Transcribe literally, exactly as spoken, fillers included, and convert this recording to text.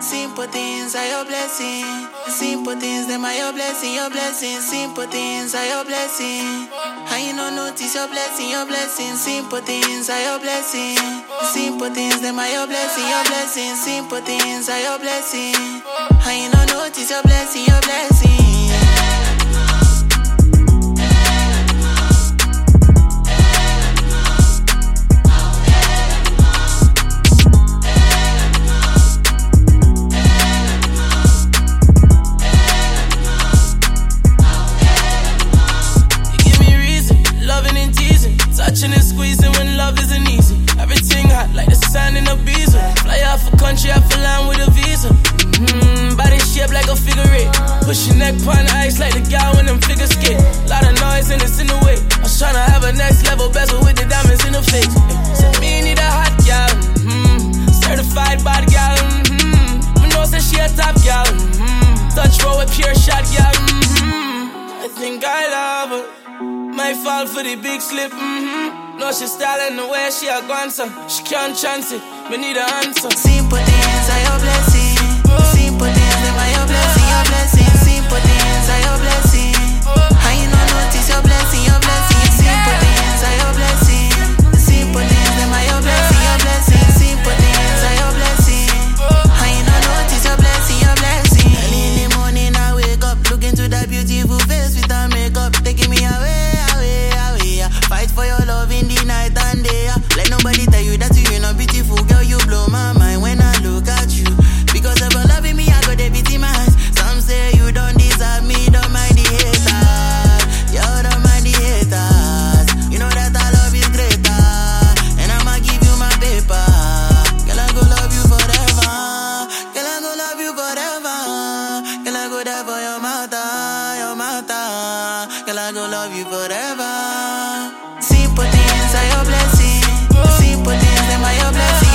Simple things are your blessing. Simple things, them are your blessing, your blessing. Simple things are your blessing. And you don't notice your blessing, your blessing. Simple things are your blessing. Simple things, them are your blessing, your blessing. Simple things are your blessing. And you don't notice your blessing, your blessing. Touching and squeezing when love isn't easy. Everything hot like the sand in a visa. Fly off a country, I fly land with a visa. Mm-hmm, body shaped like a figure eight. Push your neck on ice like the guy when them figure skate. Lot of noise and it's in the way. I was tryna have a next level bezel with the diamonds in the face. Said me need a hot gal, mm-hmm. Certified bad gal, mm-hmm. Me know say she a top gal, mm-hmm. Touch roll with pure shot gal, mm-hmm. I think I love her. Might fall for the big slip, mm-hmm. No, she styling the way she a gone, so she can't chance it, me need an answer. Simple things are your blessing. Simple things, them are your blessing, your blessing. Simple things are your blessing. And you don't notice your blessing, your blessing. Simple things are your blessing. Simple things, them are your blessing, your blessing. Simple things are your blessing. And you don't notice your blessing, your blessing. Early in the morning I wake up, look into that beautiful face with her makeup, taking me away. Fight for your love in the night and day. Let nobody tell you that you're not beautiful, girl. You blow my mind when I look at you. Because of your loving me, I got the beat in my eyes. Some say you don't deserve me, don't mind the haters. You don't mind the haters. You know that I love is greater, and I'ma give you my paper. Girl, I go love you forever. Girl, I go love you forever. Girl, I go there for your mother, your mother. Girl, I go love you forever. Simple things are your blessing. Simple things, them are your blessing.